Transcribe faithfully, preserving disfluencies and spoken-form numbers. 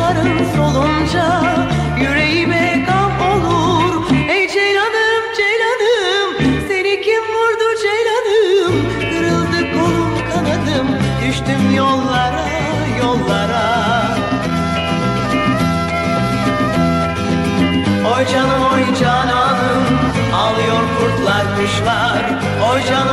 yarın solunca yüreğime gam olur. Ey ceylanım ceylanım, seni kim vurdu ceylanım? Kırıldı kolum kanadım, düştüm yollara yollara. Oy canım oy cananım, ağlıyor kurtlar kuşlar. Oy canım